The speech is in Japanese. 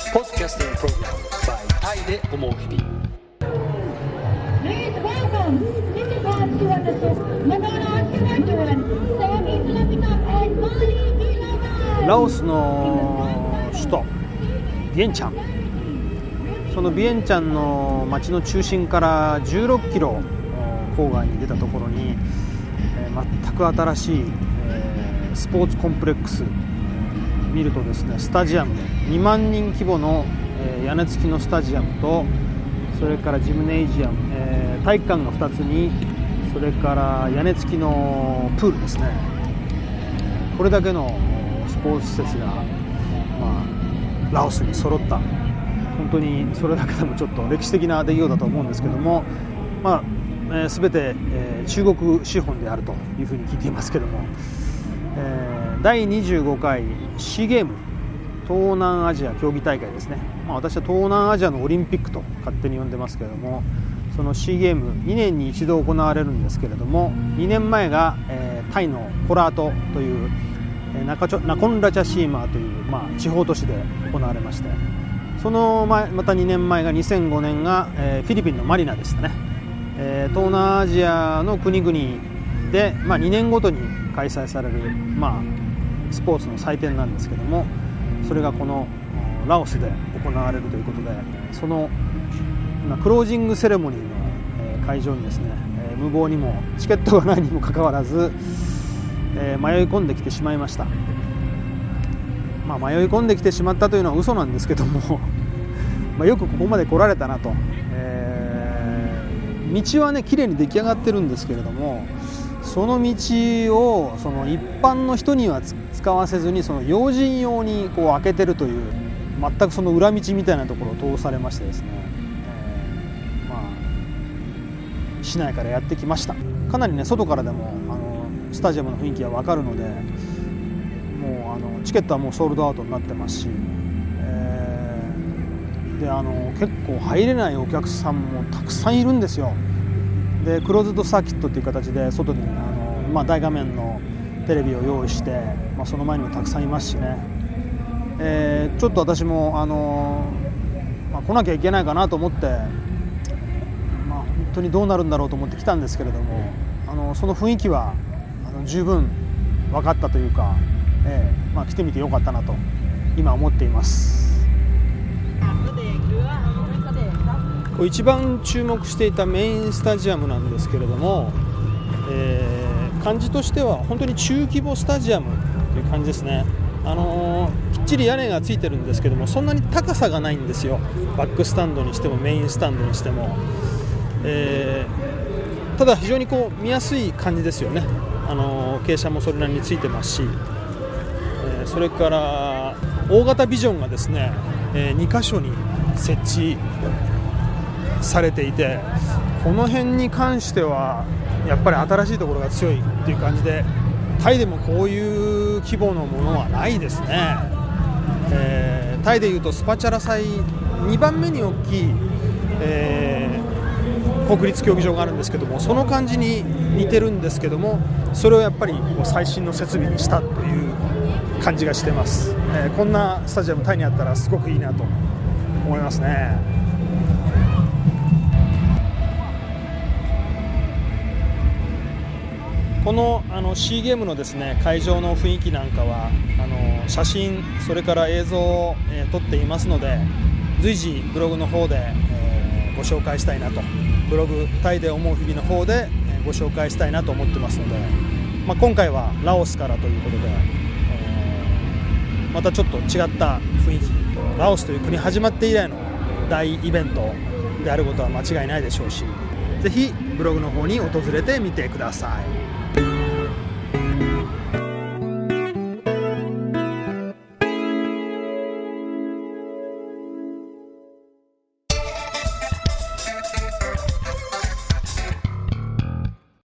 Podcasting program by タイで思う日々。 ラオスの首都ビエンチャン、そのビエンチャンの町の中心から16キロ郊外に出たところに、全く新しいスポーツコンプレックス見るとですね、スタジアム2万人規模の屋根付きのスタジアムと、それからジムネジアム、体育館が2つに、それから屋根付きのプールですね。これだけのスポーツ施設が、ラオスに揃った。本当にそれだけでもちょっと歴史的な出来事だと思うんですけども、全て中国資本であるというふうに聞いていますけども、第25回シーゲーム東南アジア競技大会ですね。私は東南アジアのオリンピックと勝手に呼んでますけれども、そのシーゲーム2年に一度行われるんですけれども、2年前が、タイのコラートというナコンラチャシーマーという、地方都市で行われまして、その前また2年前が2005年が、フィリピンのマニラでしたね。東南アジアの国々で、2年ごとに開催される、スポーツの祭典なんですけども、それがこのラオスで行われるということで、そのクロージングセレモニーの会場にですね、無謀にもチケットがないにもかかわらず、迷い込んできてしまいました。迷い込んできてしまったというのは嘘なんですけどもよくここまで来られたなと。道はね綺麗に出来上がってるんですけれども、その道をその一般の人には使わせずに、その要人用にこう開けてるという、全くその裏道みたいなところを通されましてですね、市内からやってきました。かなりね外からでもスタジアムの雰囲気が分かるので、もうチケットはもうソールドアウトになってますし、で結構入れないお客さんもたくさんいるんですよ。でクローズドサーキットっていう形で外に大画面のテレビを用意して、その前にもたくさんいますしね、ちょっと私も来なきゃいけないかなと思って、本当にどうなるんだろうと思って来たんですけれども、その雰囲気は十分分かったというか、来てみてよかったなと今思っています。一番注目していたメインスタジアムなんですけれども、感じとしては本当に中規模スタジアムという感じですね。きっちり屋根がついてるんですけども、そんなに高さがないんですよ。バックスタンドにしてもメインスタンドにしても、ただ非常にこう見やすい感じですよね。傾斜もそれなりについてますし、それから大型ビジョンがですね、2カ所に設置されていて、この辺に関してはやっぱり新しいところが強いっていう感じで、タイでもこういう規模のものはないですね。タイでいうとスパチャラ祭2番目に大きい、国立競技場があるんですけども、その感じに似てるんですけども、それをやっぱり最新の設備にしたという感じがしてます。こんなスタジアムタイにあったらすごくいいなと思いますね。このシーゲームのですね会場の雰囲気なんかは写真それから映像を、撮っていますので、随時ブログの方で、ご紹介したいなと、ブログタイで思う日々の方で、ご紹介したいなと思ってますので、今回はラオスからということで、またちょっと違った雰囲気、ラオスという国始まって以来の大イベントであることは間違いないでしょうし、ぜひブログの方に訪れてみてください。